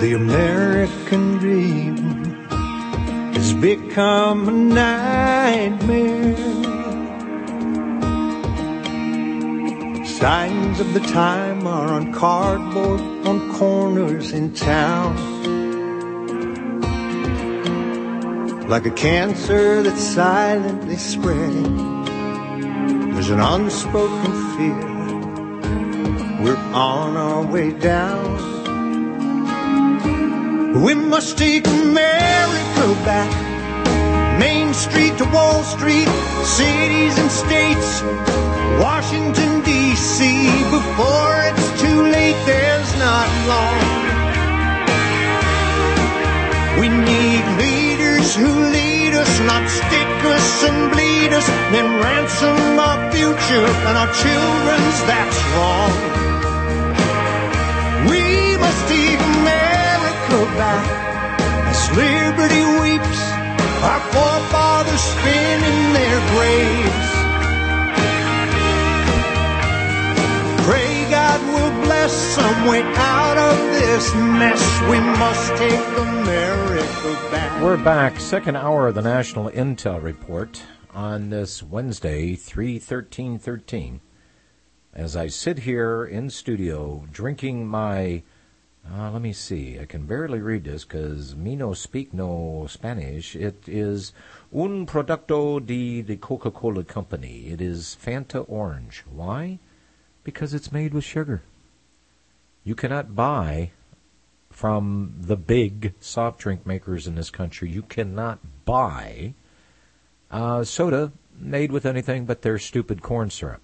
The American dream has become a nightmare. Signs of the time are on cardboard on corners in town. Like a cancer that's silently spreading, there's an unspoken fear. We're on our way down. We must take America back. Main Street to Wall Street, cities and states, Washington, D.C. Before it's too late, there's not long. We need leaders who lead us, not stick us and bleed us, then ransom our future and our children's, that's wrong. We must take America back as liberty weeps, our forefathers spin in their graves. Pray God will bless some way out of this mess. We must take America back. We're back, second hour of the National Intel Report on this Wednesday, 3/13/13. As I sit here in studio drinking my, let me see, I can barely read this because me no speak no Spanish. It is un producto de the Coca-Cola Company. It is Fanta Orange. Why? Because it's made with sugar. You cannot buy from the big soft drink makers in this country, you cannot buy soda made with anything but their stupid corn syrup.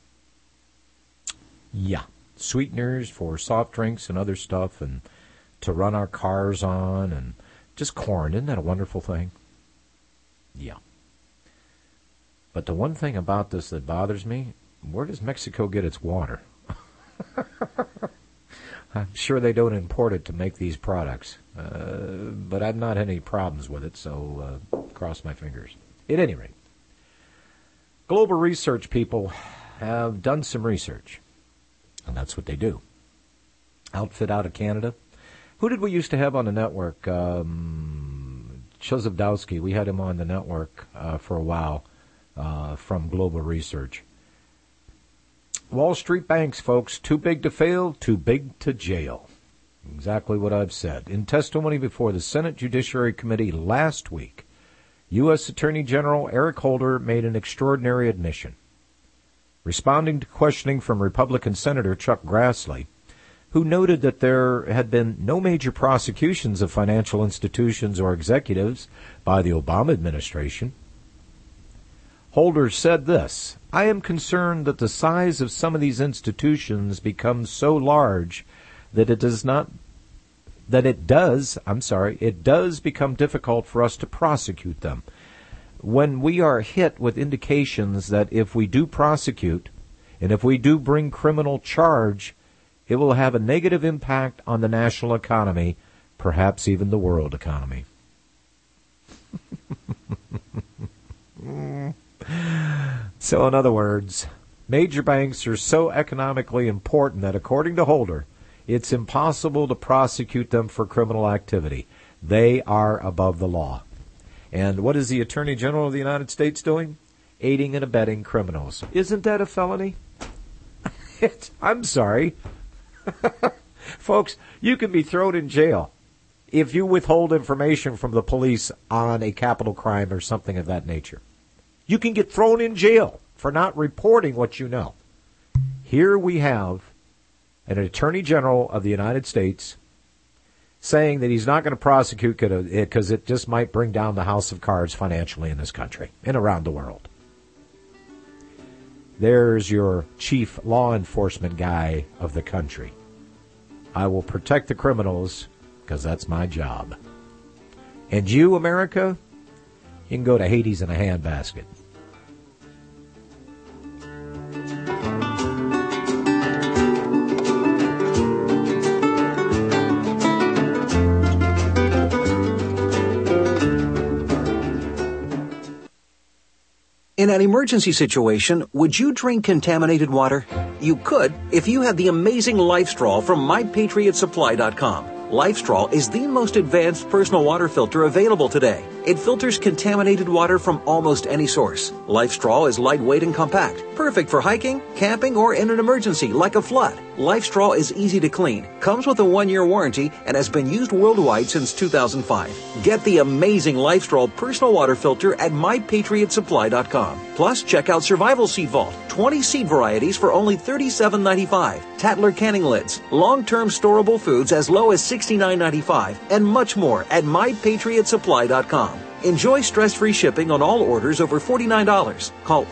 Yeah, sweeteners for soft drinks and other stuff and to run our cars on and just corn. Isn't that a wonderful thing? Yeah. But the one thing about this that bothers me, where does Mexico get its water? I'm sure they don't import it to make these products, but I've not had any problems with it, so cross my fingers. At any rate, global research people have done some research, and that's what they do. Outfit out of Canada. Who did we used to have on the network? Chozovdowski. We had him on the network for a while from Global Research. Wall Street banks, folks, too big to fail, too big to jail. Exactly what I've said. In testimony before the Senate Judiciary Committee last week, U.S. Attorney General Eric Holder made an extraordinary admission. Responding to questioning from Republican Senator Chuck Grassley, who noted that there had been no major prosecutions of financial institutions or executives by the Obama administration, Holder said this: I am concerned that the size of some of these institutions becomes so large that it does become difficult for us to prosecute them. When we are hit with indications that if we do prosecute and if we do bring criminal charge, it will have a negative impact on the national economy, perhaps even the world economy. So in other words, major banks are so economically important that according to Holder, it's impossible to prosecute them for criminal activity. They are above the law. And what is the Attorney General of the United States doing? Aiding and abetting criminals. Isn't that a felony? I'm sorry. Folks, you can be thrown in jail if you withhold information from the police on a capital crime or something of that nature. You can get thrown in jail for not reporting what you know. Here we have an Attorney General of the United States saying that he's not going to prosecute because it just might bring down the house of cards financially in this country and around the world. There's your chief law enforcement guy of the country. I will protect the criminals because that's my job. And you, America, you can go to Hades in a handbasket. In an emergency situation, would you drink contaminated water? You could if you had the amazing Life Straw from MyPatriotSupply.com. LifeStraw is the most advanced personal water filter available today. It filters contaminated water from almost any source. LifeStraw is lightweight and compact, perfect for hiking, camping, or in an emergency like a flood. LifeStraw is easy to clean, comes with a 1-year warranty, and has been used worldwide since 2005. Get the amazing LifeStraw personal water filter at MyPatriotSupply.com. Plus, check out Survival Seed Vault, 20 seed varieties for only $37.95, Tatler canning lids, long-term storable foods as low as $69.95, and much more at MyPatriotSupply.com. Enjoy stress-free shipping on all orders over $49. Call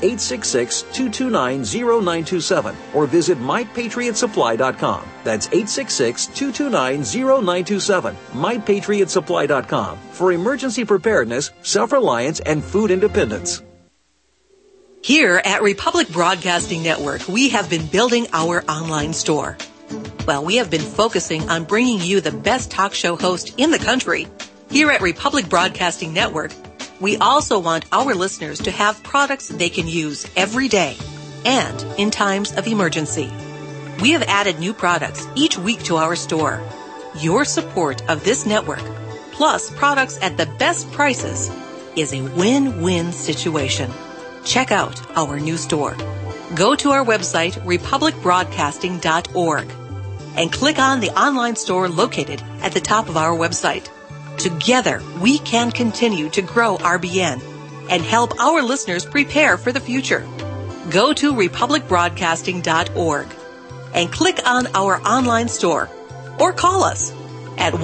866-229-0927 or visit MyPatriotSupply.com. That's 866-229-0927. MyPatriotSupply.com for emergency preparedness, self-reliance, and food independence. Here at Republic Broadcasting Network, we have been building our online store. Well, we have been focusing on bringing you the best talk show host in the country. Here at Republic Broadcasting Network, we also want our listeners to have products they can use every day and in times of emergency. We have added new products each week to our store. Your support of this network, plus products at the best prices, is a win-win situation. Check out our new store. Go to our website, republicbroadcasting.org, and click on the online store located at the top of our website. Together, we can continue to grow RBN and help our listeners prepare for the future. Go to republicbroadcasting.org and click on our online store or call us at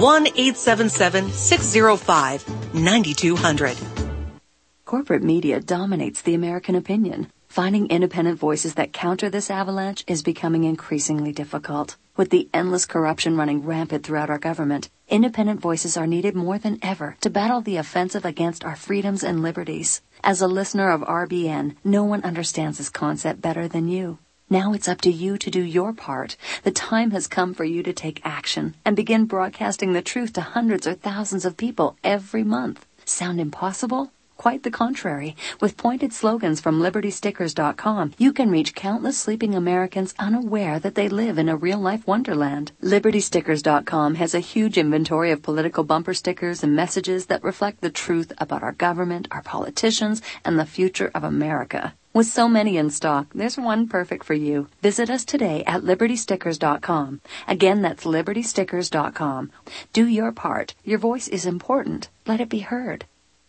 1-877-605-9200. Corporate media dominates the American opinion. Finding independent voices that counter this avalanche is becoming increasingly difficult. With the endless corruption running rampant throughout our government, independent voices are needed more than ever to battle the offensive against our freedoms and liberties. As a listener of RBN, no one understands this concept better than you. Now it's up to you to do your part. The time has come for you to take action and begin broadcasting the truth to hundreds or thousands of people every month. Sound impossible? Quite the contrary. With pointed slogans from LibertyStickers.com, you can reach countless sleeping Americans unaware that they live in a real-life wonderland. LibertyStickers.com has a huge inventory of political bumper stickers and messages that reflect the truth about our government, our politicians, and the future of America. With so many in stock, there's one perfect for you. Visit us today at LibertyStickers.com. Again, that's LibertyStickers.com. Do your part. Your voice is important. Let it be heard.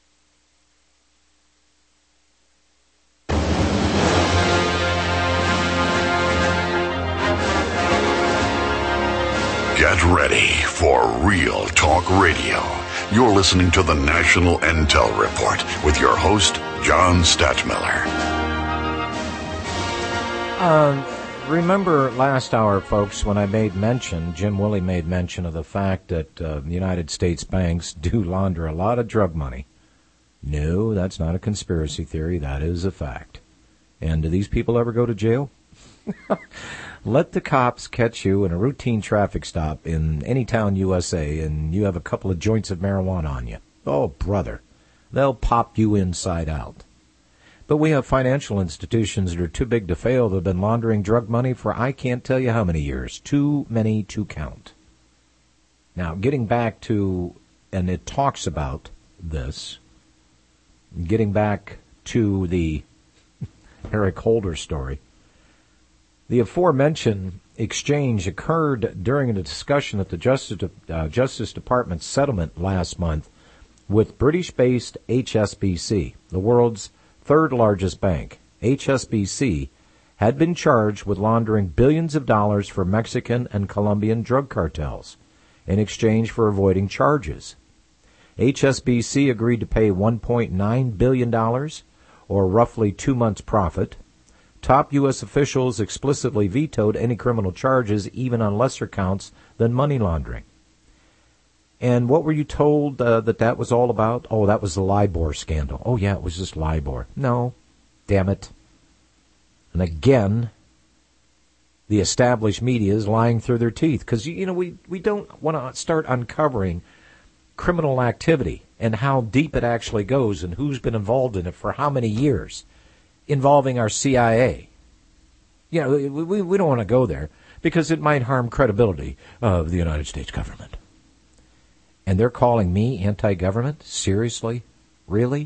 Get ready for Real Talk Radio. You're listening to the National Intel Report with your host, John Stadtmiller. Remember last hour, folks, when I made mention, Jim Willie made mention of the fact that the United States banks do launder a lot of drug money. No, that's not a conspiracy theory. That is a fact. And do these people ever go to jail? Let the cops catch you in a routine traffic stop in any town USA and you have a couple of joints of marijuana on you. Oh, brother, they'll pop you inside out. But we have financial institutions that are too big to fail that have been laundering drug money for I can't tell you how many years. Too many to count. Now, getting back to, and it talks about this, getting back to the Eric Holder story. The aforementioned exchange occurred during a discussion at the Justice Department settlement last month with British-based HSBC, the world's third largest bank. HSBC had been charged with laundering billions of dollars for Mexican and Colombian drug cartels in exchange for avoiding charges. HSBC agreed to pay $1.9 billion, or roughly 2 months' profit. Top U.S. officials explicitly vetoed any criminal charges, even on lesser counts than money laundering. And what were you told that was all about? Oh, that was the LIBOR scandal. Oh, yeah, it was just LIBOR. No, damn it. And again, the established media is lying through their teeth because, you know, we don't want to start uncovering criminal activity and how deep it actually goes and who's been involved in it for how many years, involving our CIA. You know, we don't want to go there because it might harm credibility of the United States government. And they're calling me anti-government? Seriously? Really?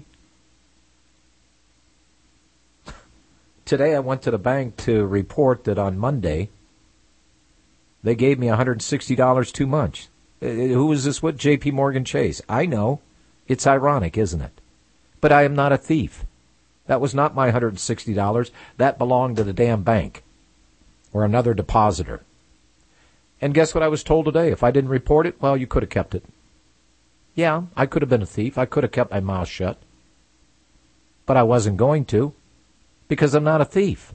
Today I went to the bank to report that on Monday they gave me $160 too much. Who is this with? J.P. Morgan Chase. I know. It's ironic, isn't it? But I am not a thief. That was not my $160. That belonged to the damn bank or another depositor. And guess what I was told today? If I didn't report it, well, you could have kept it. Yeah, I could have been a thief. I could have kept my mouth shut. But I wasn't going to, because I'm not a thief.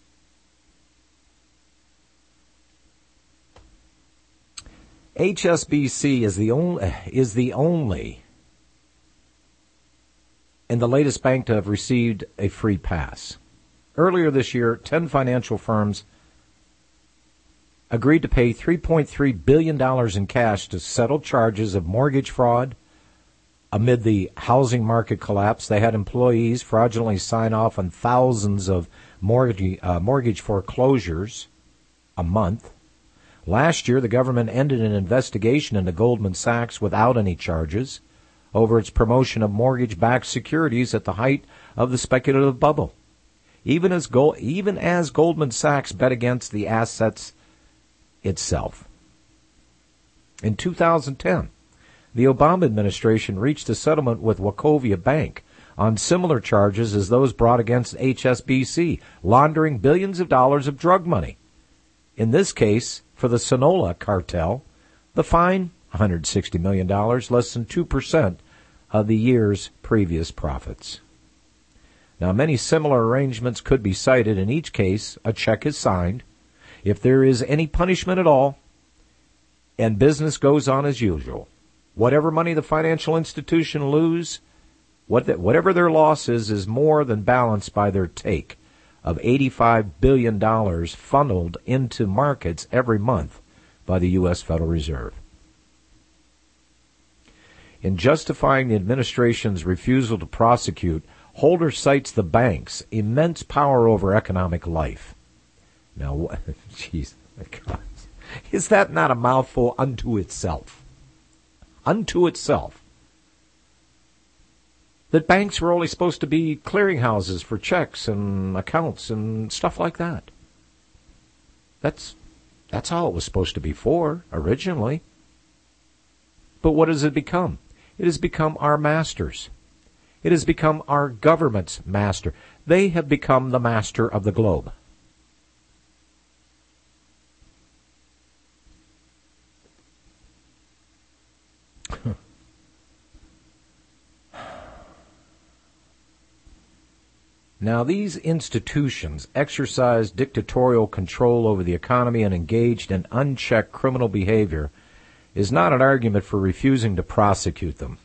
HSBC is the only and the latest bank to have received a free pass. Earlier this year, 10 financial firms agreed to pay $3.3 billion in cash to settle charges of mortgage fraud. Amid the housing market collapse, they had employees fraudulently sign off on thousands of mortgage foreclosures a month. Last year, the government ended an investigation into Goldman Sachs without any charges over its promotion of mortgage-backed securities at the height of the speculative bubble. Even as Goldman Sachs bet against the assets itself. In 2010, the Obama administration reached a settlement with Wachovia Bank on similar charges as those brought against HSBC, laundering billions of dollars of drug money. In this case, for the Sinaloa cartel, the fine, $160 million, less than 2% of the year's previous profits. Now, many similar arrangements could be cited. In each case, a check is signed. If there is any punishment at all, and business goes on as usual, whatever money the financial institution lose, whatever their loss is more than balanced by their take of $85 billion funneled into markets every month by the U.S. Federal Reserve. In justifying the administration's refusal to prosecute, Holder cites the bank's immense power over economic life. Now, jeez, God, is that not a mouthful unto itself? Unto itself. That banks were only supposed to be clearinghouses for checks and accounts and stuff like that. That's all it was supposed to be for, originally. But what has it become? It has become our masters. It has become our government's master. They have become the master of the globe. Now, these institutions exercised dictatorial control over the economy and engaged in unchecked criminal behavior is not an argument for refusing to prosecute them.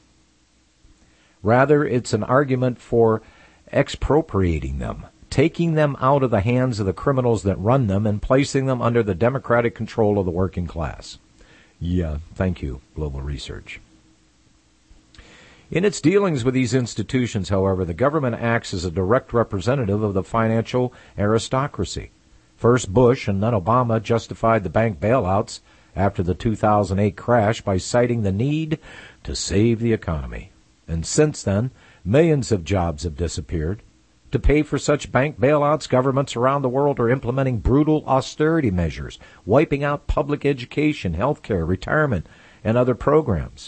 Rather, it's an argument for expropriating them, taking them out of the hands of the criminals that run them and placing them under the democratic control of the working class. Yeah, thank you, Global Research. In its dealings with these institutions, however, the government acts as a direct representative of the financial aristocracy. First Bush and then Obama justified the bank bailouts after the 2008 crash by citing the need to save the economy. And since then, millions of jobs have disappeared. To pay for such bank bailouts, governments around the world are implementing brutal austerity measures, wiping out public education, health care, retirement, and other programs.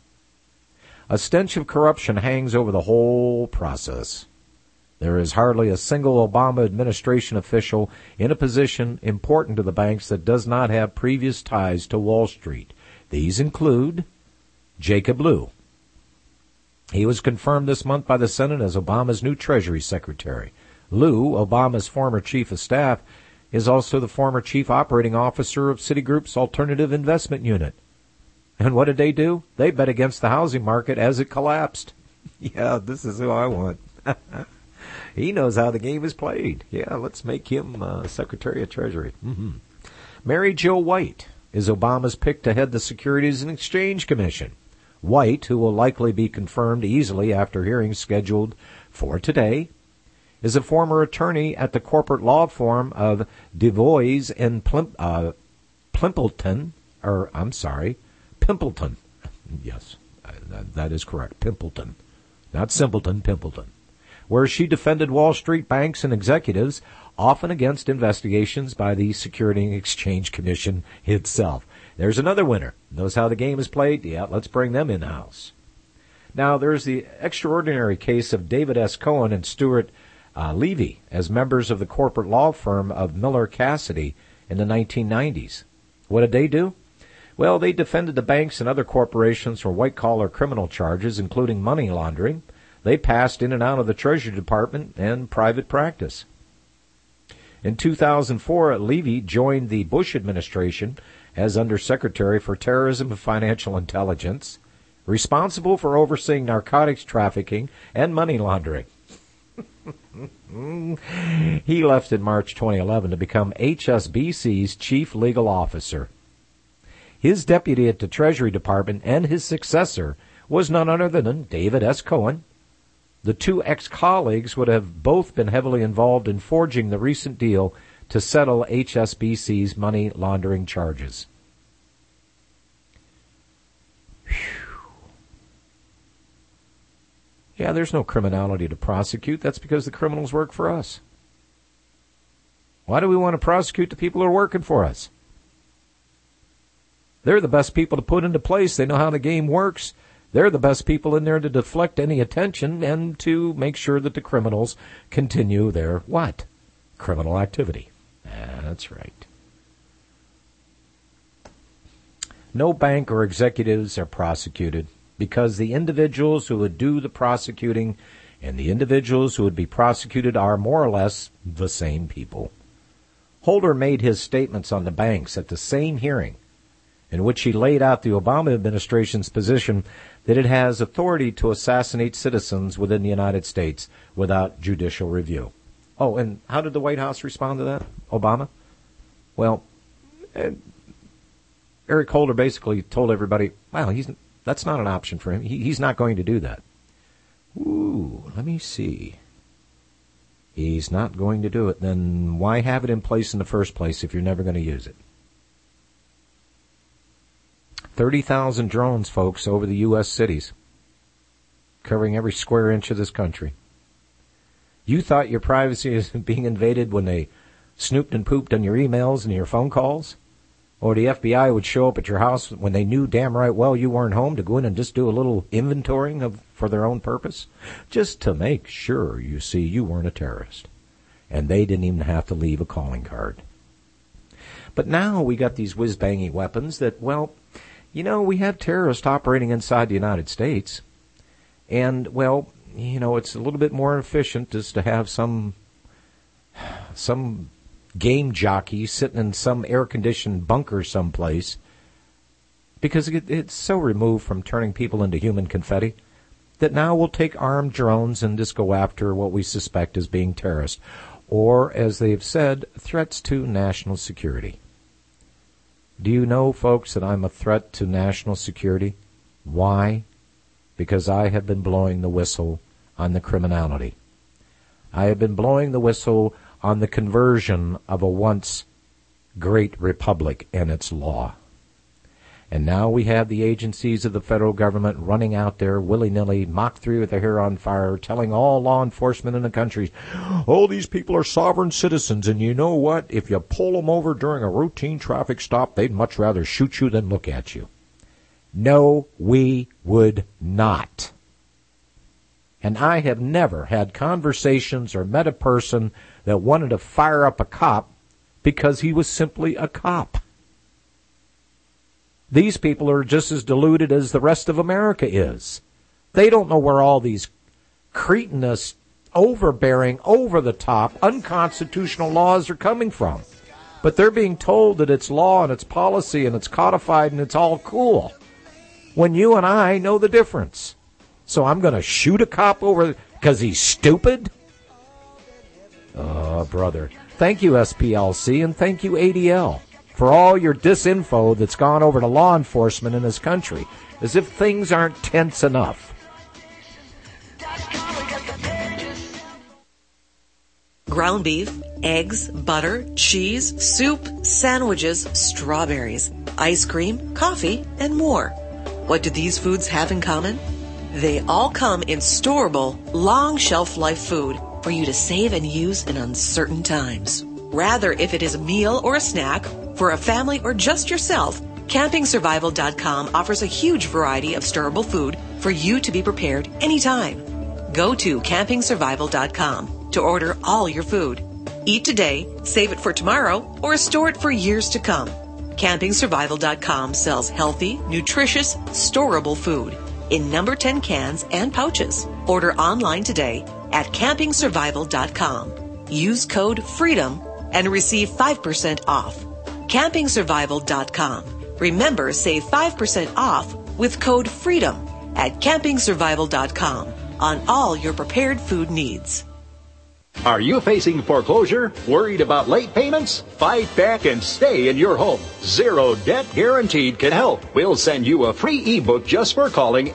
A stench of corruption hangs over the whole process. There is hardly a single Obama administration official in a position important to the banks that does not have previous ties to Wall Street. These include Jacob Lew. He was confirmed this month by the Senate as Obama's new Treasury Secretary. Lew, Obama's former chief of staff, is also the former chief operating officer of Citigroup's Alternative Investment Unit. And what did they do? They bet against the housing market as it collapsed. Yeah, this is who I want. He knows how the game is played. Yeah, let's make him Secretary of Treasury. Mm-hmm. Mary Jo White is Obama's pick to head the Securities and Exchange Commission. White, who will likely be confirmed easily after hearings scheduled for today, is a former attorney at the corporate law firm of DeVois and Pimpleton. Yes, that is correct. Pimpleton. Not Simpleton, Pimpleton. Where she defended Wall Street banks and executives, often against investigations by the Securities and Exchange Commission itself. There's another winner. Knows how the game is played? Yeah, let's bring them in the house. Now, there's the extraordinary case of David S. Cohen and Stuart Levy as members of the corporate law firm of Miller Cassidy in the 1990s. What did they do? Well, they defended the banks and other corporations for white-collar criminal charges, including money laundering. They passed in and out of the Treasury Department and private practice. In 2004, Levy joined the Bush administration as Undersecretary for Terrorism and Financial Intelligence, responsible for overseeing narcotics trafficking and money laundering. He left in March 2011 to become HSBC's chief legal officer. His deputy at the Treasury Department and his successor was none other than David S. Cohen. The two ex-colleagues would have both been heavily involved in forging the recent deal to settle HSBC's money laundering charges. Yeah, there's no criminality to prosecute. That's because the criminals work for us. Why do we want to prosecute the people who are working for us? They're the best people to put into place. They know how the game works. They're the best people in there to deflect any attention and to make sure that the criminals continue their what? Criminal activity. That's right. No bank or executives are prosecuted because the individuals who would do the prosecuting and the individuals who would be prosecuted are more or less the same people. Holder made his statements on the banks at the same hearing in which he laid out the Obama administration's position that it has authority to assassinate citizens within the United States without judicial review. Oh, and how did the White House respond to that, Obama? Well, Eric Holder basically told everybody, well, that's not an option for him. He's not going to do that. Ooh, let me see. He's not going to do it. Then why have it in place in the first place if you're never going to use it? 30,000 drones, folks, over the U.S. cities, covering every square inch of this country. You thought your privacy was being invaded when they snooped and pooped on your emails and your phone calls? Or the FBI would show up at your house when they knew damn right well you weren't home to go in and just do a little inventorying for their own purpose? Just to make sure, you see, you weren't a terrorist. And they didn't even have to leave a calling card. But now we got these whiz-bangy weapons that, well, you know, we have terrorists operating inside the United States. And, well, you know, it's a little bit more efficient just to have some game jockey sitting in some air-conditioned bunker someplace, because it's so removed from turning people into human confetti that now we'll take armed drones and just go after what we suspect as being terrorists, or, as they've said, threats to national security. Do you know, folks, that I'm a threat to national security? Why? Because I have been blowing the whistle on the criminality. I have been blowing the whistle on the conversion of a once great republic and its law. And now we have the agencies of the federal government running out there willy-nilly, Mach 3 with their hair on fire, telling all law enforcement in the country, oh, these people are sovereign citizens, and you know what? If you pull them over during a routine traffic stop, they'd much rather shoot you than look at you. No, we would not. And I have never had conversations or met a person that wanted to fire up a cop because he was simply a cop. These people are just as deluded as the rest of America is. They don't know where all these cretinous, overbearing, over-the-top, unconstitutional laws are coming from. But they're being told that it's law and it's policy and it's codified and it's all cool, when you and I know the difference. So I'm going to shoot a cop over because he's stupid? Oh, brother. Thank you, SPLC, and thank you, ADL, for all your disinfo that's gone over to law enforcement in this country, as if things aren't tense enough. Ground beef, eggs, butter, cheese, soup, sandwiches, strawberries, ice cream, coffee, and more. What do these foods have in common? They all come in storable, long shelf life food for you to save and use in uncertain times. Rather, if it is a meal or a snack, for a family or just yourself, CampingSurvival.com offers a huge variety of storable food for you to be prepared anytime. Go to CampingSurvival.com to order all your food. Eat today, save it for tomorrow, or store it for years to come. CampingSurvival.com sells healthy, nutritious, storable food in number 10 cans and pouches. Order online today at CampingSurvival.com. Use code FREEDOM and receive 5% off. CampingSurvival.com. Remember, save 5% off with code FREEDOM at CampingSurvival.com on all your prepared food needs. Are you facing foreclosure? Worried about late payments? Fight back and stay in your home. Zero Debt Guaranteed can help. We'll send you a free ebook just for calling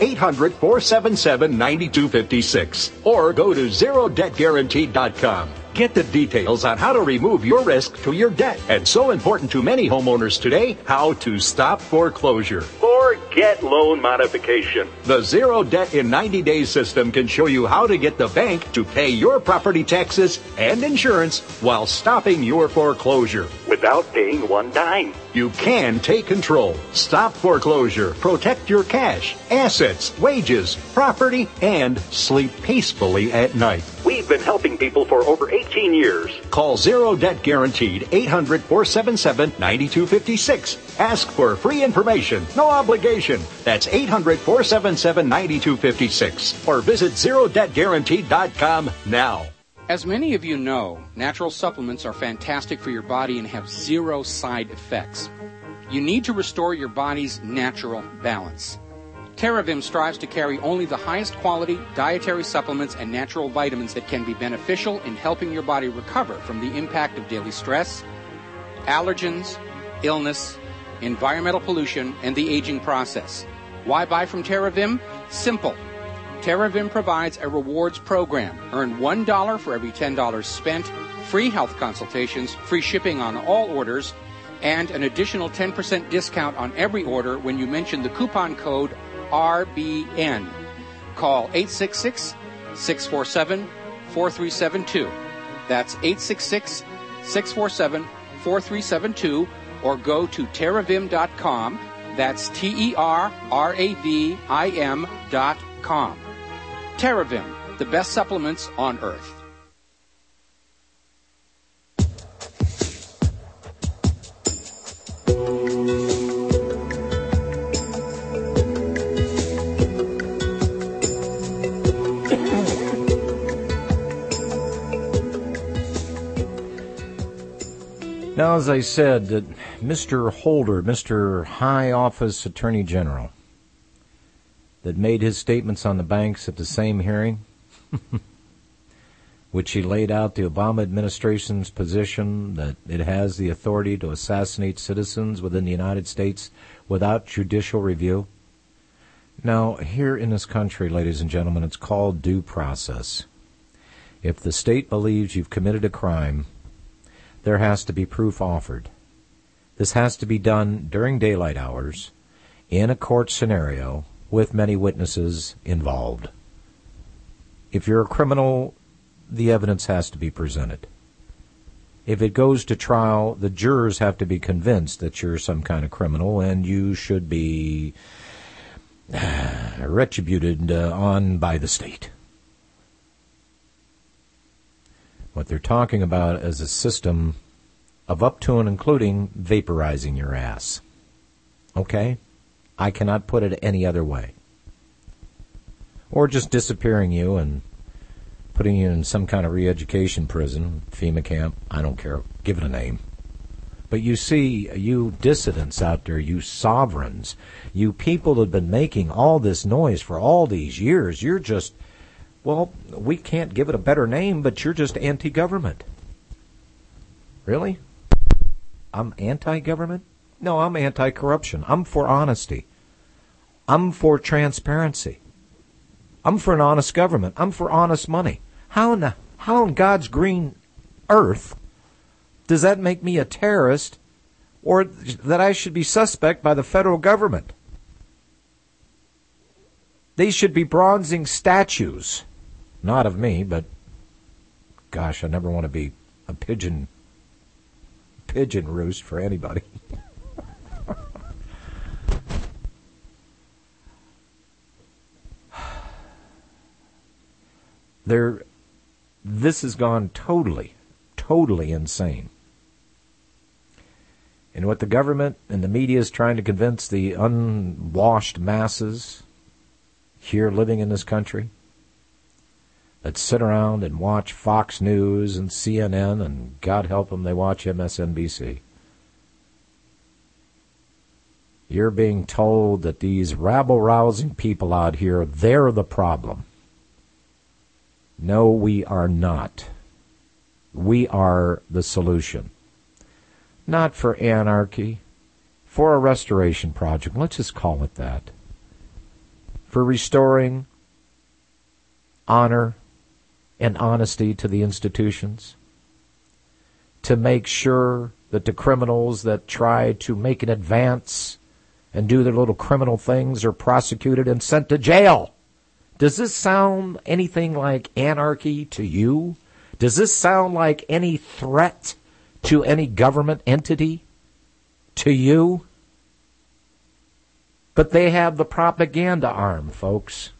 800-477-9256. Or go to ZeroDebtGuaranteed.com. Get the details on how to remove your risk to your debt. And so important to many homeowners today, how to stop foreclosure. Forget loan modification. The Zero Debt in 90 Days system can show you how to get the bank to pay your property taxes and insurance while stopping your foreclosure without paying one dime. You can take control, stop foreclosure, protect your cash, assets, wages, property, and sleep peacefully at night. We've been helping people for over 18 years. Call Zero Debt Guaranteed, 800-477-9256. Ask for free information, no obligation. That's 800-477-9256. Or visit ZeroDebtGuaranteed.com now. As many of you know, natural supplements are fantastic for your body and have zero side effects. You need to restore your body's natural balance. TerraVim strives to carry only the highest quality dietary supplements and natural vitamins that can be beneficial in helping your body recover from the impact of daily stress, allergens, illness, environmental pollution, and the aging process. Why buy from TerraVim? Simple. TerraVim provides a rewards program. Earn $1 for every $10 spent, free health consultations, free shipping on all orders, and an additional 10% discount on every order when you mention the coupon code RBN. Call 866-647-4372. That's 866-647-4372, or go to TerraVim.com. That's TerraVim.com. TerraVim, the best supplements on earth. Now, as I said, that Mr. Holder, Mr. High Office Attorney General, that made his statements on the banks at the same hearing, which he laid out the Obama administration's position that it has the authority to assassinate citizens within the United States without judicial review. Now, here in this country, ladies and gentlemen, it's called due process. If the state believes you've committed a crime, there has to be proof offered. This has to be done during daylight hours, in a court scenario, with many witnesses involved. If you're a criminal, the evidence has to be presented. If it goes to trial, the jurors have to be convinced that you're some kind of criminal and you should be retributed on by the state. What they're talking about is a system of up to and including vaporizing your ass. Okay? I cannot put it any other way. Or just disappearing you and putting you in some kind of re-education prison, FEMA camp, I don't care, give it a name. But you see, you dissidents out there, you sovereigns, you people that have been making all this noise for all these years, you're just, well, we can't give it a better name, but you're just anti-government. Really? I'm anti-government? No, I'm anti-corruption. I'm for honesty. I'm for transparency. I'm for an honest government. I'm for honest money. How in God's green earth does that make me a terrorist or that I should be suspect by the federal government? They should be bronzing statues. Not of me, but gosh, I never want to be a pigeon roost for anybody. This has gone totally insane. And what the government and the media is trying to convince the unwashed masses here living in this country that sit around and watch Fox News and CNN, and God help them, they watch MSNBC. You're being told that these rabble-rousing people out here, they're the problem. No, we are not. We are the solution. Not for anarchy, for a restoration project. Let's just call it that. For restoring honor and honesty to the institutions. To make sure that the criminals that try to make an advance and do their little criminal things are prosecuted and sent to jail. Does this sound anything like anarchy to you? Does this sound like any threat to any government entity to you? But they have the propaganda arm, folks.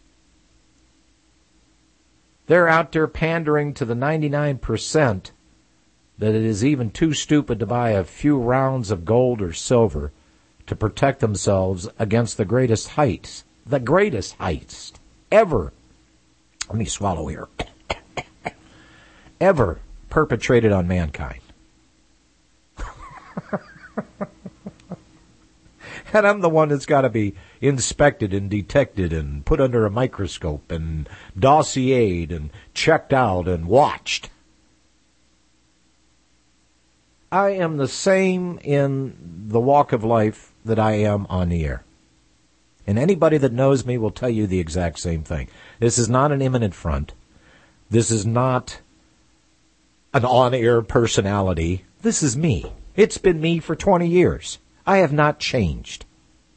They're out there pandering to the 99% that it is even too stupid to buy a few rounds of gold or silver to protect themselves against the greatest heights ever, let me swallow here, ever perpetrated on mankind. And I'm the one that's got to be inspected and detected and put under a microscope and dossiered and checked out and watched. I am the same in the walk of life that I am on the air. And anybody that knows me will tell you the exact same thing. This is not an imminent front. This is not an on-air personality. This is me. It's been me for 20 years. I have not changed.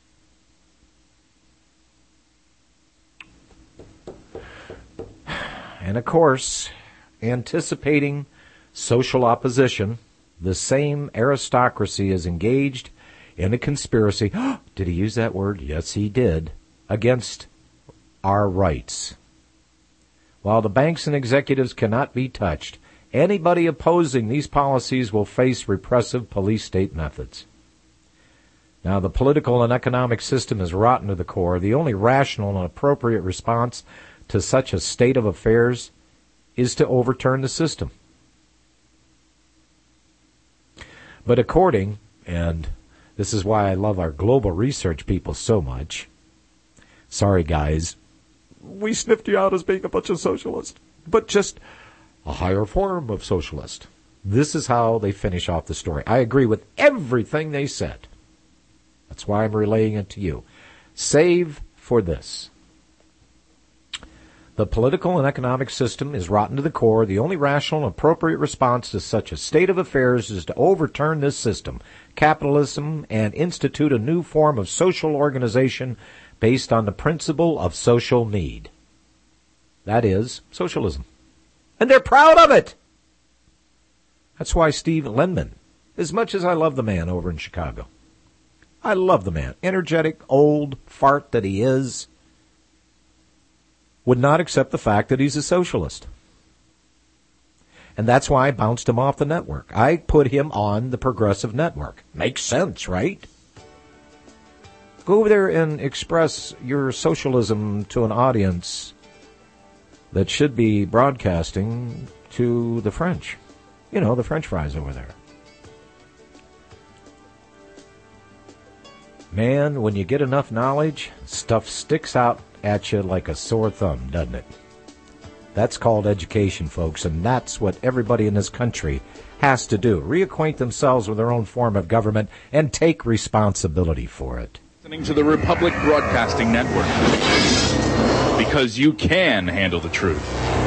And of course, anticipating social opposition, the same aristocracy is engaged in a conspiracy. Did he use that word? Yes, he did. Against our rights. While the banks and executives cannot be touched, anybody opposing these policies will face repressive police state methods. Now, the political and economic system is rotten to the core. The only rational and appropriate response to such a state of affairs is to overturn the system. But according, and this is why I love our global research people so much. Sorry, guys. We sniffed you out as being a bunch of socialists, but just a higher form of socialist. This is how they finish off the story. I agree with everything they said. That's why I'm relaying it to you. Save for this. The political and economic system is rotten to the core. The only rational and appropriate response to such a state of affairs is to overturn this system, capitalism, and institute a new form of social organization based on the principle of social need. That is socialism. And they're proud of it. That's why Steve Lenman, as much as I love the man over in Chicago, I love the man, energetic, old fart that he is, would not accept the fact that he's a socialist. And that's why I bounced him off the network. I put him on the Progressive Network. Makes sense, right? Go over there and express your socialism to an audience that should be broadcasting to the French. You know, the French fries over there. Man, when you get enough knowledge, stuff sticks out at you like a sore thumb, doesn't it? That's called education, folks, and that's what everybody in this country has to do. Reacquaint themselves with their own form of government and take responsibility for it. Listening to the Republic Broadcasting Network, because you can handle the truth.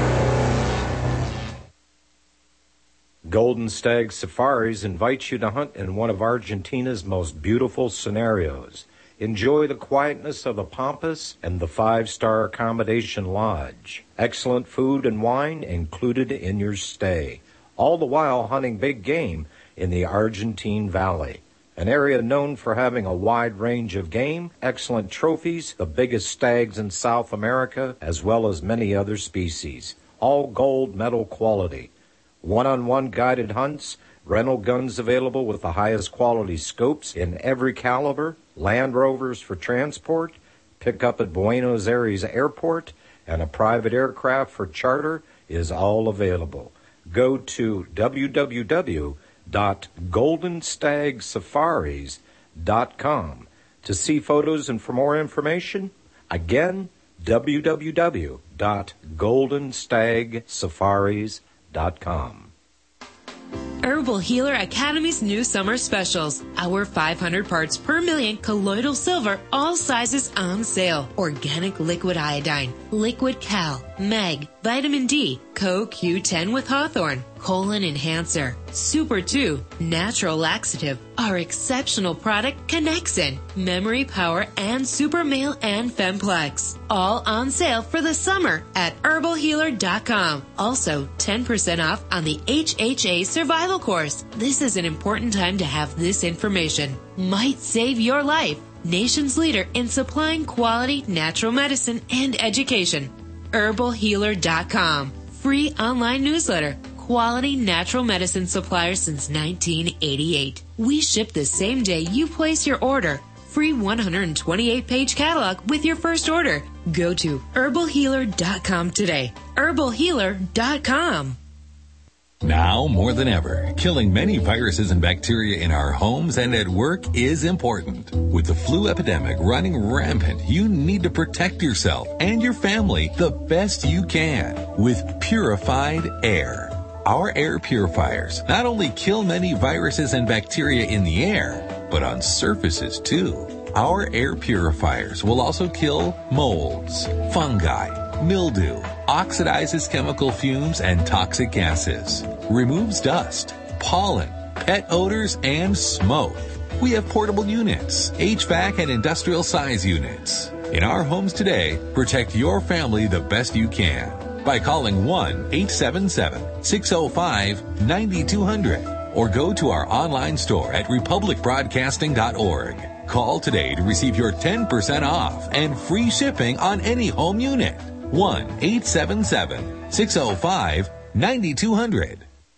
Golden Stag Safaris invites you to hunt in one of Argentina's most beautiful scenarios. Enjoy the quietness of the Pampas and the 5-star accommodation lodge. Excellent food and wine included in your stay. All the while hunting big game in the Argentine Valley, an area known for having a wide range of game, excellent trophies, the biggest stags in South America, as well as many other species. All gold medal quality. One-on-one guided hunts, rental guns available with the highest quality scopes in every caliber, Land Rovers for transport, pick up at Buenos Aires Airport, and a private aircraft for charter is all available. Go to www.goldenstagsafaris.com to see photos and for more information. Again, www.goldenstagsafaris.com. Herbal Healer Academy's new summer specials. Our 500 parts per million colloidal silver, all sizes on sale. Organic liquid iodine, liquid cal, mag, vitamin D, CoQ10 with Hawthorne, colon enhancer, Super 2, natural laxative, our exceptional product Connexin, memory power, and Super Male and Femplex. All on sale for the summer at herbalhealer.com. Also, 10% off on the HHA Survival Course. This is an important time to have this information. Might save your life. Nation's leader in supplying quality natural medicine and education. herbalhealer.com. Free online newsletter. Quality natural medicine supplier since 1988. We ship the same day you place your order. Free 128-page catalog with your first order. Go to herbalhealer.com today. herbalhealer.com. Now more than ever, killing many viruses and bacteria in our homes and at work is important. With the flu epidemic running rampant, you need to protect yourself and your family the best you can with purified air. Our air purifiers not only kill many viruses and bacteria in the air, but on surfaces too. Our air purifiers will also kill molds, fungi, mildew, oxidizes chemical fumes and toxic gases, removes dust, pollen, pet odors, and smoke. We have portable units, HVAC and industrial size units. In our homes today, protect your family the best you can by calling 1-877-605-9200 or go to our online store at republicbroadcasting.org. Call today to receive your 10% off and free shipping on any home unit. 1-877-605-9200.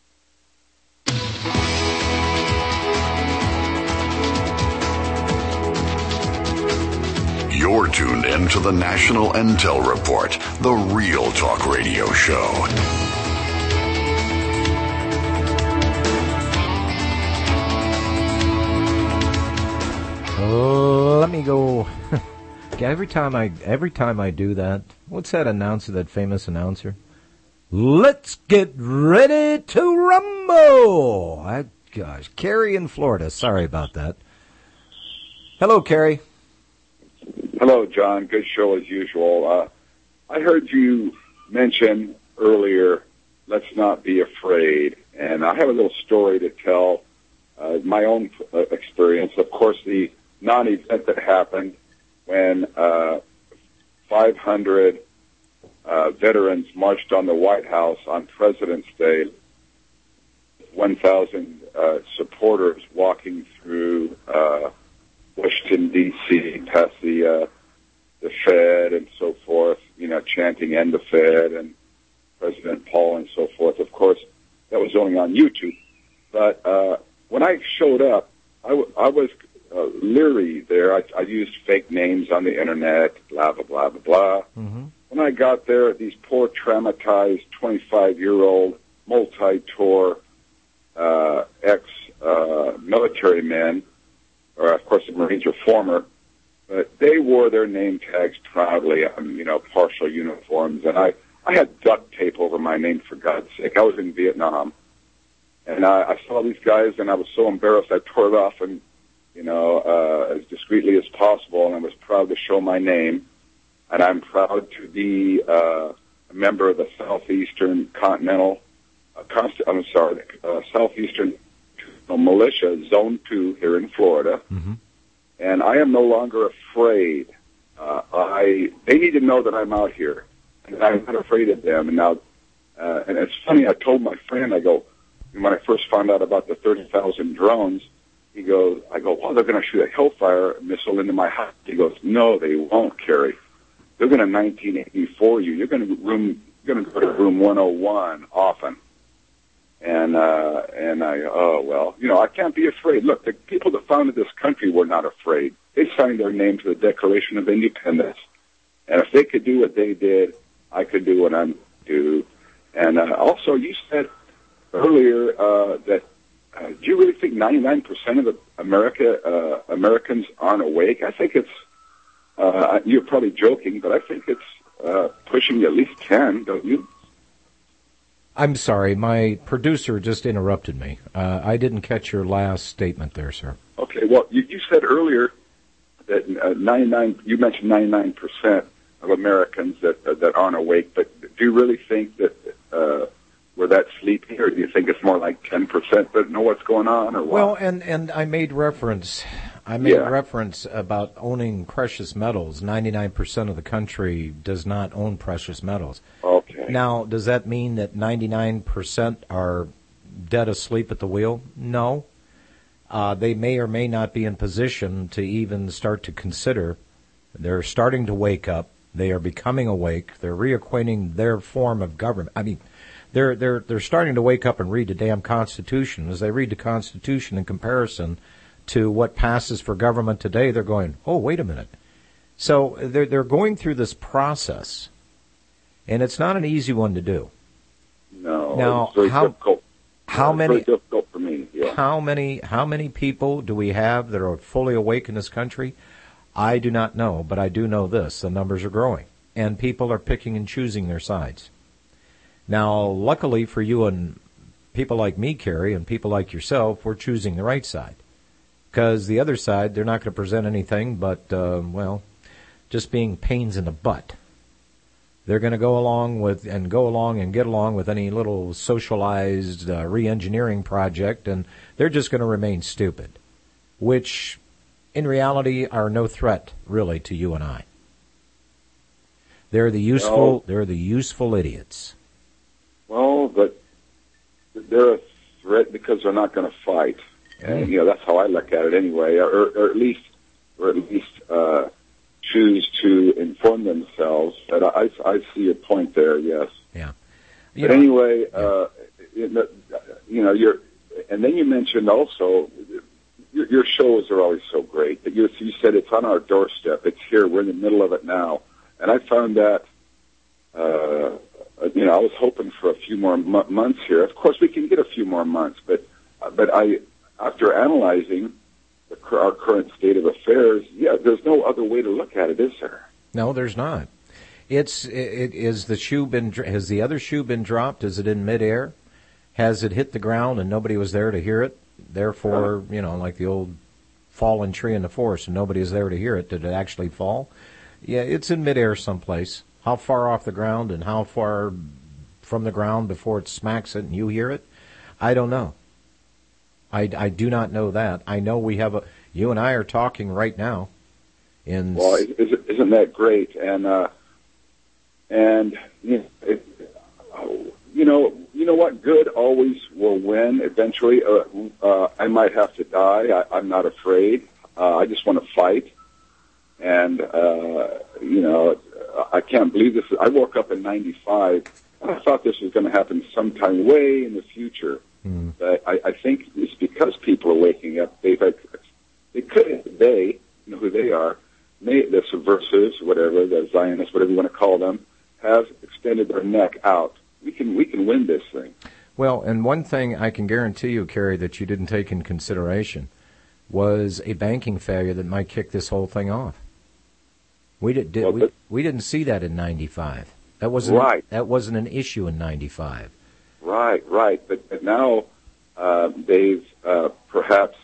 You're tuned in to the National Intel Report, the Real Talk Radio Show. Let me go. Every time I do that, what's that announcer, that famous announcer? Let's get ready to rumble. Gosh, Carrie in Florida. Sorry about that. Hello, Carrie. Hello, John. Good show as usual. I heard you mention earlier, let's not be afraid. And I have a little story to tell, my own experience. Of course, the non-event that happened when 500 veterans marched on the White House on President's Day, 1,000 supporters walking through Washington, D.C., past the Fed and so forth, chanting "End the Fed" and President Paul and so forth. Of course, that was only on YouTube. But when I showed up, I was leery there. I used fake names on the Internet, blah, blah, blah, blah, blah. Mm-hmm. When I got there, these poor, traumatized 25-year-old, multi-tour, ex-military men, or of course the Marines are former, but they wore their name tags proudly on, partial uniforms. And I had duct tape over my name, for God's sake. I was in Vietnam. And I saw these guys, and I was so embarrassed, I tore it off and, as discreetly as possible, and I was proud to show my name. And I'm proud to be a member of the Southeastern Southeastern Militia, Zone 2 here in Florida. Mm-hmm. and I am no longer afraid. They need to know that I'm out here, and I'm not afraid of them. And now, and it's funny. I told my friend, I go, when I first found out about the 30,000 drones, I go, well, they're going to shoot a Hellfire missile into my house. He goes, no, they won't, Kerry. They're going to 1984 you. You're going to go to room 101 often. And oh, well, I can't be afraid. Look, the people that founded this country were not afraid. They signed their name to the Declaration of Independence. And if they could do what they did, I could do what I'm do. And also, you said earlier that do you really think 99% of the Americans aren't awake? I think it's you're probably joking, but I think it's pushing at least 10, don't you? I'm sorry, my producer just interrupted me. I didn't catch your last statement there, sir. Okay, well, you said earlier that you mentioned 99% of Americans that aren't awake, but do you really think that we're that sleepy, or do you think it's more like 10% that know what's going on, or what? Well, and I made reference about owning precious metals. 99% of the country does not own precious metals. Okay. Now, does that mean that 99% are dead asleep at the wheel? No. They may or may not be in position to even start to consider. They're starting to wake up. They are becoming awake. They're reacquainting their form of government. I mean, they're starting to wake up and read the damn Constitution. As they read the Constitution in comparison to what passes for government today, they're going, oh, wait a minute. So they're going through this process, and it's not an easy one to do. No. Now, it's very difficult. How many? Very difficult for me. Yeah. How many people do we have that are fully awake in this country? I do not know, but I do know this: the numbers are growing, and people are picking and choosing their sides. Now, luckily for you and people like me, Kerry, and people like yourself, we're choosing the right side. Because the other side, they're not going to present anything but, just being pains in the butt. They're going to go along and get along with any little socialized re-engineering project, and they're just going to remain stupid, which in reality are no threat, really, to you and I. They're the useful idiots. Well, but they're a threat because they're not going to fight. And, that's how I look at it anyway, or at least choose to inform themselves. But I see your point there, yes. Yeah. But anyway, and then you mentioned also, your shows are always so great. That you said it's on our doorstep. It's here. We're in the middle of it now. And I found that, I was hoping for a few more months here. Of course, we can get a few more months, but after analyzing our current state of affairs, there's no other way to look at it, is there? No, there's not. Has the other shoe been dropped? Is it in midair? Has it hit the ground and nobody was there to hear it? Therefore, like the old fallen tree in the forest and nobody is there to hear it. Did it actually fall? Yeah, it's in midair someplace. How far off the ground and how far from the ground before it smacks it and you hear it? I don't know. I do not know that. I know you and I are talking right now. Well, isn't that great? And you know what? Good always will win eventually. I might have to die. I'm not afraid. I just want to fight. And, I can't believe this. I woke up in 95, and I thought this was going to happen sometime way in the future. But I think it's because people are waking up. They know who they are. The subversives, whatever, the Zionists, whatever you want to call them, have extended their neck out. We can win this thing. Well, and one thing I can guarantee you, Kerry, that you didn't take in consideration was a banking failure that might kick this whole thing off. We didn't see that in 95. That wasn't an issue in 95. Right. But now they've perhaps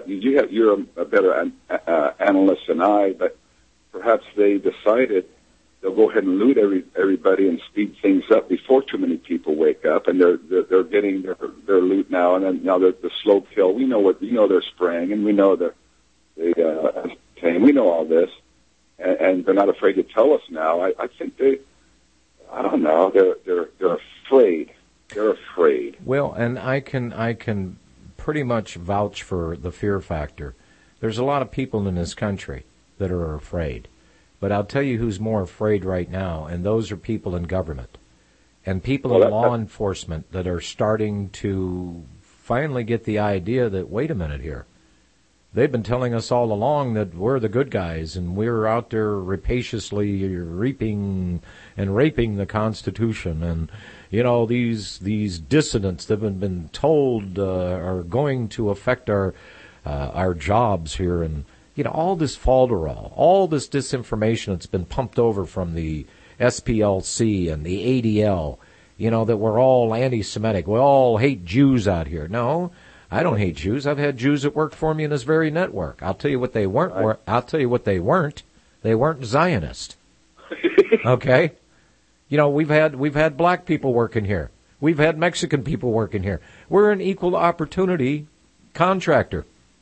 you're a better analyst than I, but perhaps they decided they'll go ahead and loot everybody and speed things up before too many people wake up, and they're getting their loot now, and then now the slow kill. We know they're spraying, and we know we know all this, and they're not afraid to tell us now. I think I don't know, they're afraid. They're afraid. Well, and I can pretty much vouch for the fear factor. There's a lot of people in this country that are afraid. But I'll tell you who's more afraid right now, and those are people in government and people in law enforcement that are starting to finally get the idea that, wait a minute here, they've been telling us all along that we're the good guys and we're out there rapaciously reaping and raping the Constitution, and these dissidents that have been told are going to affect our jobs here, and all this falderall, all this disinformation that's been pumped over from the SPLC and the ADL, that we're all anti-Semitic. We all hate Jews out here. No, I don't hate Jews. I've had Jews that worked for me in this very network. I'll tell you what they weren't. I'll tell you what they weren't. They weren't Zionist. Okay? We've had black people working here. We've had Mexican people working here. We're an equal opportunity contractor.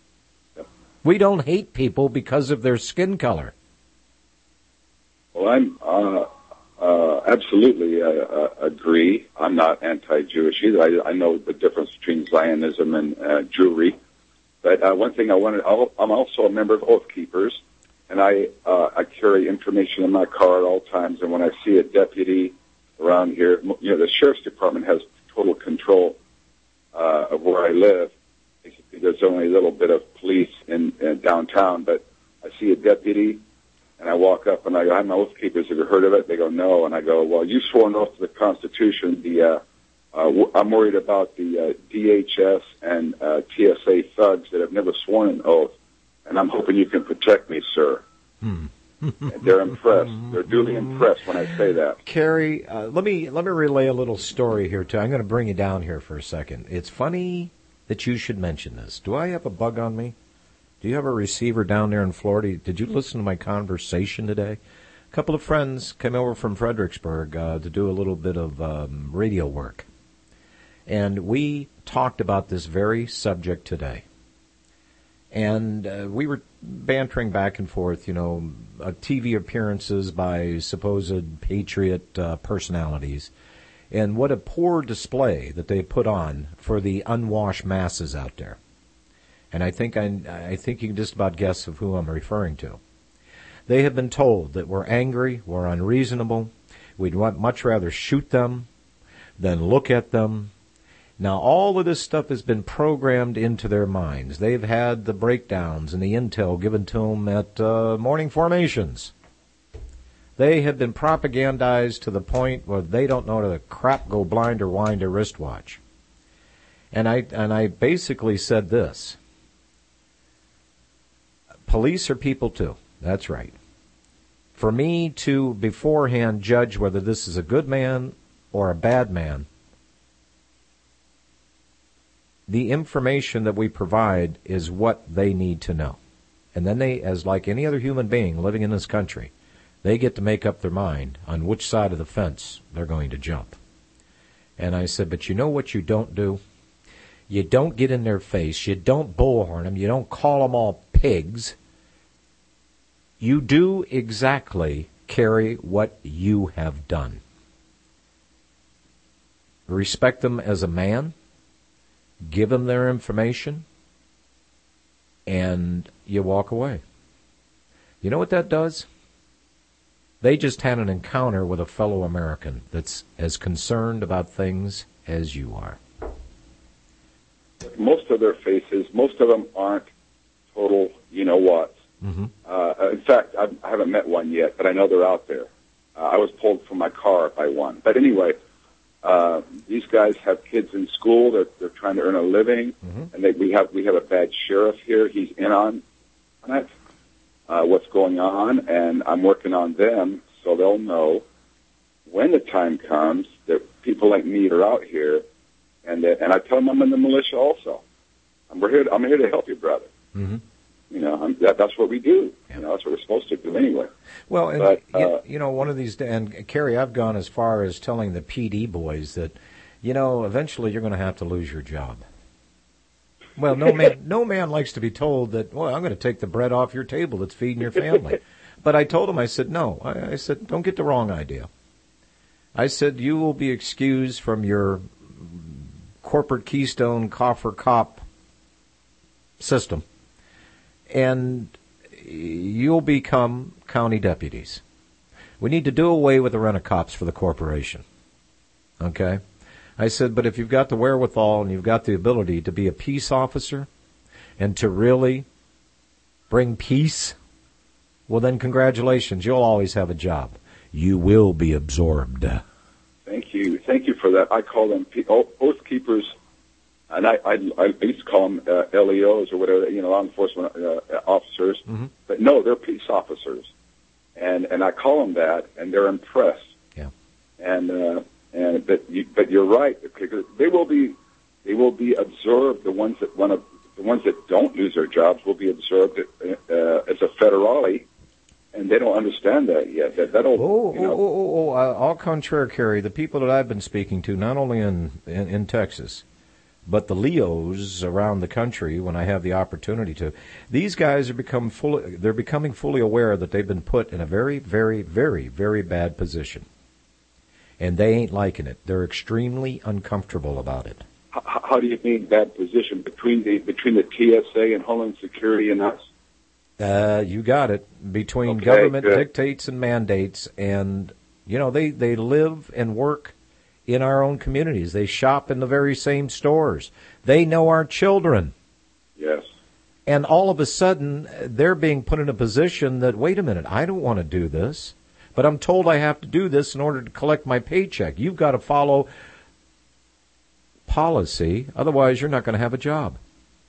We don't hate people because of their skin color. Well, I'm absolutely agree. I'm not anti-Jewish either. I know the difference between Zionism and Jewry. But one thing I'm also a member of Oath Keepers, and I carry information in my car at all times. And when I see a deputy around here, the sheriff's department has total control of where I live. There's only a little bit of police in downtown, but I see a deputy, and I walk up and I go, "I'm Oath Keepers. Have you heard of it?" They go, "No." And I go, "Well, you swore an oath to the Constitution. I'm worried about the DHS and TSA thugs that have never sworn an oath, and I'm hoping you can protect me, sir." And they're impressed. They're duly impressed when I say that. Kerry, let me relay a little story here too. I'm going to bring you down here for a second. It's funny that you should mention this. Do I have a bug on me? Do you have a receiver down there in Florida? Did you listen to my conversation today? A couple of friends came over from Fredericksburg to do a little bit of radio work. And we talked about this very subject today. And we were bantering back and forth, TV appearances by supposed patriot personalities. And what a poor display that they put on for the unwashed masses out there. And I think you can just about guess of who I'm referring to. They have been told that we're angry, we're unreasonable, we'd much rather shoot them than look at them. Now, all of this stuff has been programmed into their minds. They've had the breakdowns and the intel given to them at morning formations. They have been propagandized to the point where they don't know the crap go blind or wind a wristwatch. And I basically said this. Police are people too. That's right. For me to beforehand judge whether this is a good man or a bad man, the information that we provide is what they need to know. And then they, as like any other human being living in this country, they get to make up their mind on which side of the fence they're going to jump. And I said, but you know what you don't do? You don't get in their face. You don't bullhorn them. You don't call them all pigs. You do exactly, Kerry, what you have done. Respect them as a man. Give them their information. And you walk away. You know what that does? They just had an encounter with a fellow American that's as concerned about things as you are. Most of their faces, most of them aren't total you-know-whats. Mm-hmm. In fact, I haven't met one yet, but I know they're out there. I was pulled from my car by one. But anyway, these guys have kids in school. They're trying to earn a living, and we have a bad sheriff here. He's in on it. What's going on, and I'm working on them so they'll know when the time comes that people like me are out here, and I tell them I'm in the militia also. I'm here to help you, brother. Mm-hmm. That's what we do. That's what we're supposed to do anyway. Well, and one of these, and Kerry, I've gone as far as telling the PD boys that, eventually you're going to have to lose your job. Well, no man likes to be told that, well, I'm going to take the bread off your table that's feeding your family. But I told him, I said, no. I said, don't get the wrong idea. I said, you will be excused from your corporate Keystone coffer cop system, and you'll become county deputies. We need to do away with the rent-a-cops for the corporation. Okay? I said, but if you've got the wherewithal and you've got the ability to be a peace officer and to really bring peace, well, then congratulations. You'll always have a job. You will be absorbed. Thank you. Thank you for that. I call them oath keepers, and I used to call them LEOs or whatever, law enforcement officers. Mm-hmm. But no, they're peace officers, and I call them that, and they're impressed. Yeah. But you're right. They will be observed. The ones that don't lose their jobs will be observed as a federale. And they don't understand that yet. Au contraire, Kerry, the people that I've been speaking to, not only in Texas, but the Leos around the country, when I have the opportunity to, these guys are becoming fully aware that they've been put in a very, very, very, very bad position. And they ain't liking it. They're extremely uncomfortable about it. How do you mean bad position between the TSA and Homeland Security and us? You got it. Between government dictates and mandates, and they live and work in our own communities. They shop in the very same stores. They know our children. Yes. And all of a sudden, they're being put in a position that, wait a minute, I don't want to do this, but I'm told I have to do this in order to collect my paycheck. You've got to follow policy, otherwise you're not going to have a job.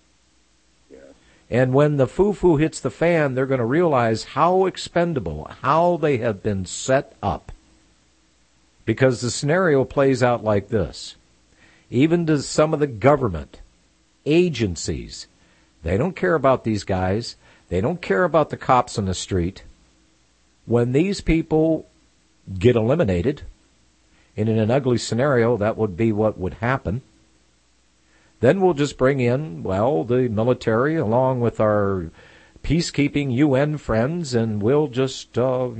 And when the foo-foo hits the fan, they're going to realize how expendable, how they have been set up. Because the scenario plays out like this. Even to some of the government agencies, they don't care about these guys. They don't care about the cops on the street. When these people get eliminated, and in an ugly scenario, that would be what would happen, then we'll just bring in, the military along with our peacekeeping UN friends, and we'll just,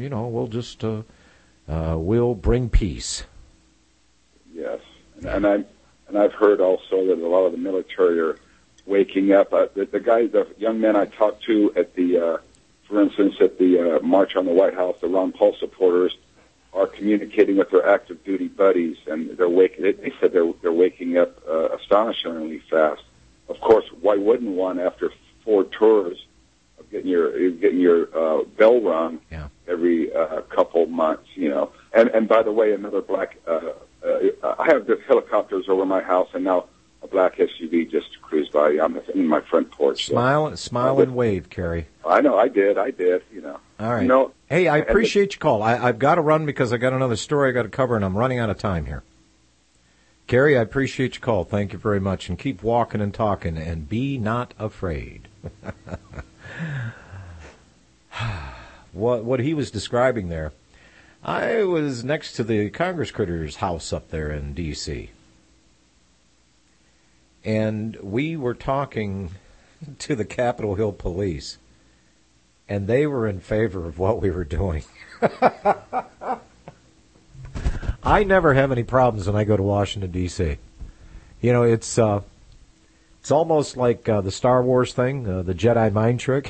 we'll bring peace. Yes, and I've heard also that a lot of the military are waking up. The young men I talked to at for instance, at the March on the White House, the Ron Paul supporters are communicating with their active duty buddies, and they said they're waking up astonishingly fast. Of course, why wouldn't one after 4 tours of getting your bell rung every couple months, And by the way, another black I have the helicopters over my house, and now a black SUV just cruised by. I'm in my front porch. Smile and wave, Kerry. I know, I did. All right. Hey, I appreciate your call. I've got to run because I got another story I got to cover, and I'm running out of time here. Kerry, I appreciate your call. Thank you very much, and keep walking and talking, and be not afraid. What he was describing there, I was next to the Congress Critters house up there in D.C., and we were talking to the Capitol Hill police, and they were in favor of what we were doing. I never have any problems when I go to Washington, D.C. It's almost like the Star Wars thing, the Jedi mind trick.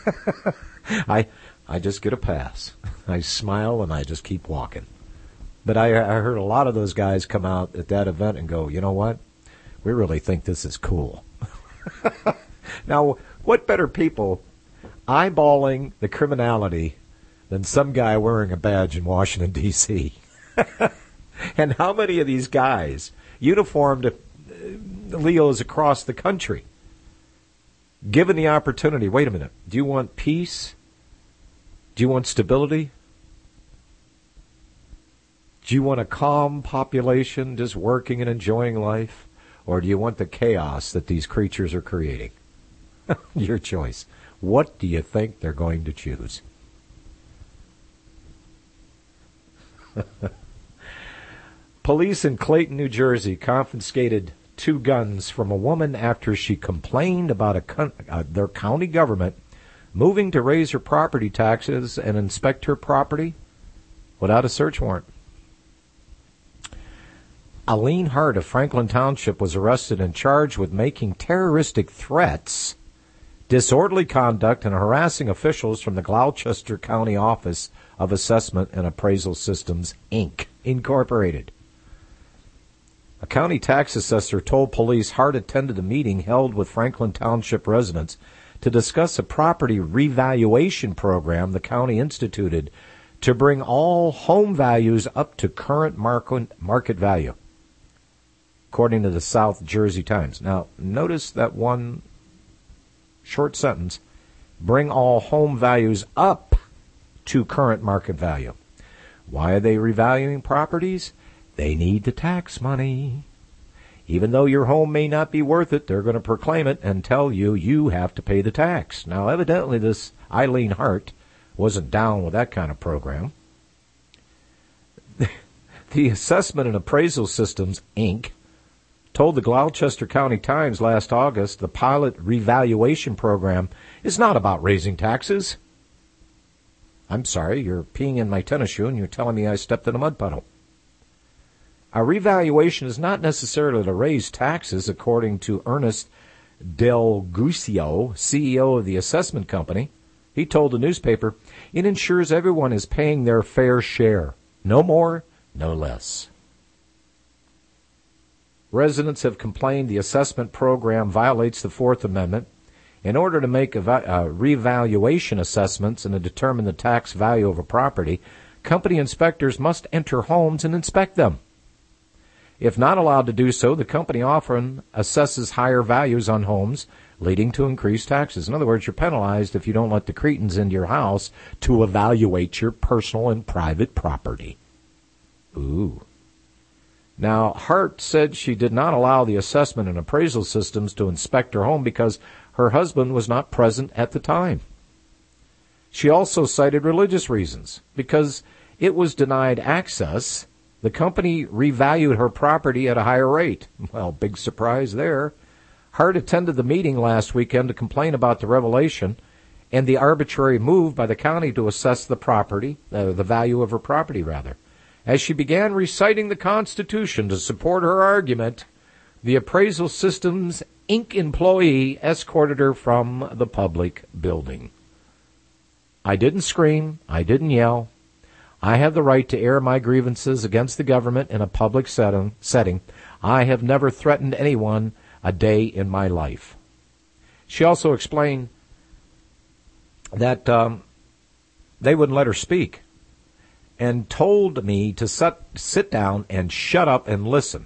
I just get a pass. I smile and I just keep walking. But I heard a lot of those guys come out at that event and go, you know what? We really think this is cool. Now, what better people eyeballing the criminality than some guy wearing a badge in Washington, D.C.? And how many of these guys, uniformed Leos across the country, given the opportunity, wait a minute, do you want peace? Do you want stability? Do you want a calm population just working and enjoying life? Or do you want the chaos that these creatures are creating? Your choice. What do you think they're going to choose? Police in Clayton, New Jersey confiscated 2 guns from a woman after she complained about their county government moving to raise her property taxes and inspect her property without a search warrant. Eileen Hart of Franklin Township was arrested and charged with making terroristic threats, disorderly conduct, and harassing officials from the Gloucester County Office of Assessment and Appraisal Systems, Inc., Incorporated. A county tax assessor told police Hart attended a meeting held with Franklin Township residents to discuss a property revaluation program the county instituted to bring all home values up to current market value, according to the South Jersey Times. Now, notice that one short sentence, bring all home values up to current market value. Why are they revaluing properties? They need the tax money. Even though your home may not be worth it, they're going to proclaim it and tell you you have to pay the tax. Now, evidently, this Eileen Hart wasn't down with that kind of program. The Assessment and Appraisal Systems, Inc., told the Gloucester County Times last August the pilot revaluation program is not about raising taxes. I'm sorry, you're peeing in my tennis shoe and you're telling me I stepped in a mud puddle. A revaluation is not necessarily to raise taxes, according to Ernest Del Guscio, CEO of the assessment company. He told the newspaper, it ensures everyone is paying their fair share. No more, no less. Residents have complained the assessment program violates the Fourth Amendment. In order to make revaluation assessments and to determine the tax value of a property, company inspectors must enter homes and inspect them. If not allowed to do so, the company often assesses higher values on homes, leading to increased taxes. In other words, you're penalized if you don't let the cretins into your house to evaluate your personal and private property. Ooh. Now, Hart said she did not allow the assessment and appraisal systems to inspect her home because her husband was not present at the time. She also cited religious reasons. Because it was denied access, the company revalued her property at a higher rate. Well, big surprise there. Hart attended the meeting last weekend to complain about the revelation and the arbitrary move by the county to assess the property, the value of her property, rather. As she began reciting the Constitution to support her argument, the Appraisal Systems, Inc. employee escorted her from the public building. I didn't scream. I didn't yell. I have the right to air my grievances against the government in a public setting. I have never threatened anyone a day in my life. She also explained that they wouldn't let her speak and told me to sit down and shut up and listen.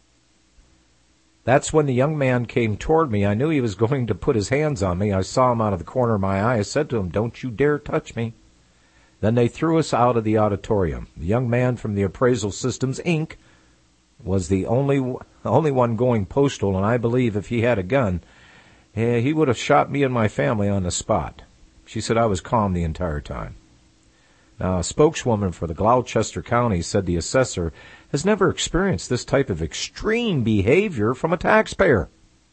That's when the young man came toward me. I knew he was going to put his hands on me. I saw him out of the corner of my eye. I said to him, "Don't you dare touch me." Then they threw us out of the auditorium. The young man from the Appraisal Systems, Inc. was the only one going postal, and I believe if he had a gun, he would have shot me and my family on the spot. She said I was calm the entire time. Now, a spokeswoman for the Gloucester County said the assessor has never experienced this type of extreme behavior from a taxpayer.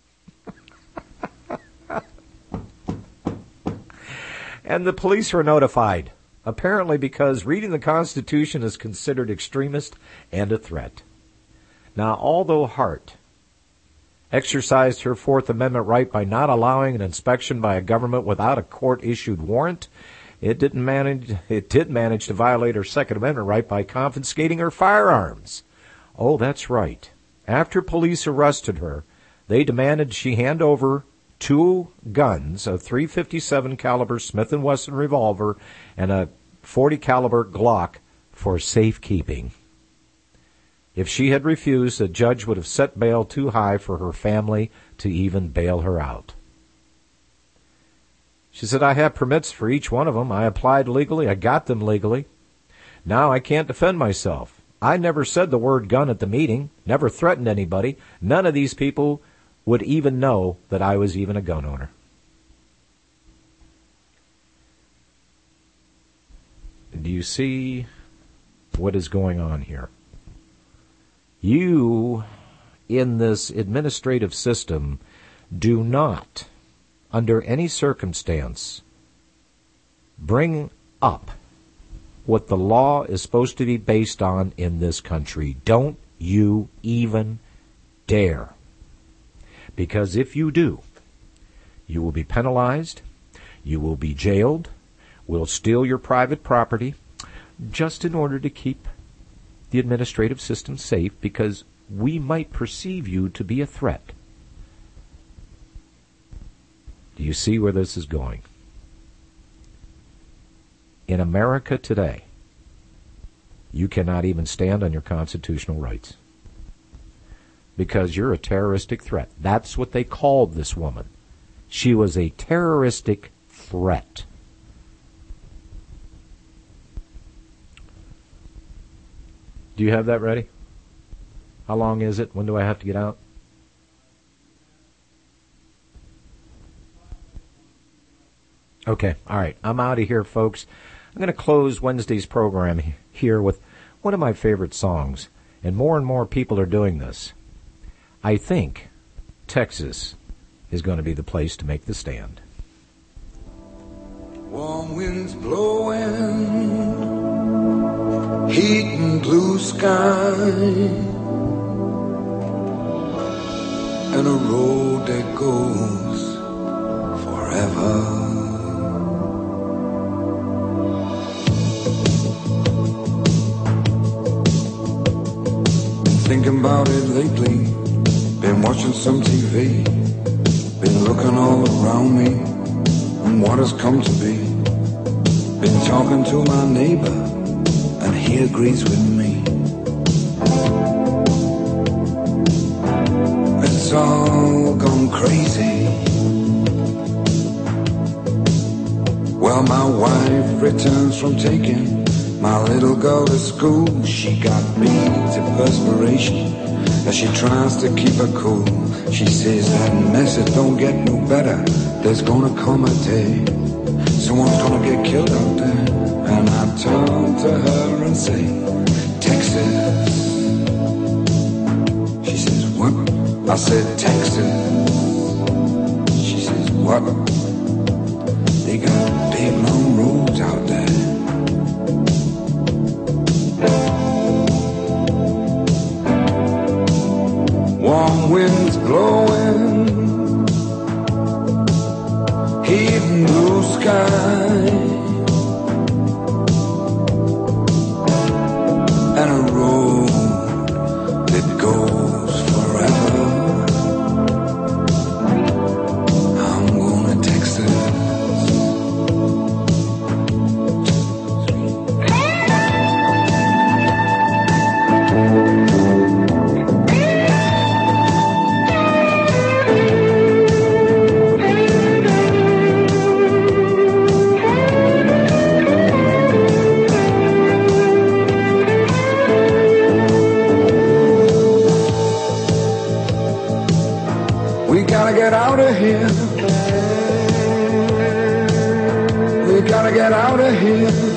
And the police were notified, apparently because reading the Constitution is considered extremist and a threat. Now, although Hart exercised her Fourth Amendment right by not allowing an inspection by a government without a court-issued warrant, it did manage to violate her Second Amendment right by confiscating her firearms. Oh, that's right. After police arrested her, they demanded she hand over 2 guns, a .357 caliber Smith & Wesson revolver and a .40 caliber Glock for safekeeping. If she had refused, the judge would have set bail too high for her family to even bail her out. She said, I have permits for each one of them. I applied legally. I got them legally. Now I can't defend myself. I never said the word gun at the meeting, never threatened anybody. None of these people would even know that I was even a gun owner. Do you see what is going on here? You, in this administrative system, do not, under any circumstance, bring up what the law is supposed to be based on in this country. Don't you even dare. Because if you do, you will be penalized, you will be jailed, we'll steal your private property, just in order to keep the administrative system safe, because we might perceive you to be a threat. Do you see where this is going? In America today, you cannot even stand on your constitutional rights because you're a terroristic threat. That's what they called this woman. She was a terroristic threat. Do you have that ready? How long is it? When do I have to get out? Okay, all right. I'm out of here, folks. I'm going to close Wednesday's program here with one of my favorite songs, and more people are doing this. I think Texas is going to be the place to make the stand. Warm winds blowing, heat and blue sky, and a road that goes forever. Thinking about it lately, been watching some TV, been looking all around me and what has come to be. Been talking to my neighbor and he agrees with me. It's all gone crazy. Well, my wife returns from taking my little girl to school. She got beads of perspiration as she tries to keep her cool. She says that mess, it don't get no better. There's gonna come a day someone's gonna get killed out there. And I turn to her and say, Texas. She says, what? I said, Texas. She says, what? They got big long roads out there. Warm winds blowing, heat and blue sky, and a road that goes forever. I'm going to Texas. Get out of here. We gotta get out of here.